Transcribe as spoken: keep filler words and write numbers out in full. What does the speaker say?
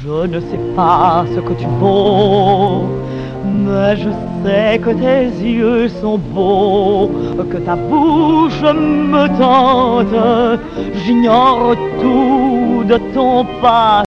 Je ne sais pas ce que tu vaux, mais je sais que tes yeux sont beaux, que ta bouche me tente. J'ignore tout de ton passé.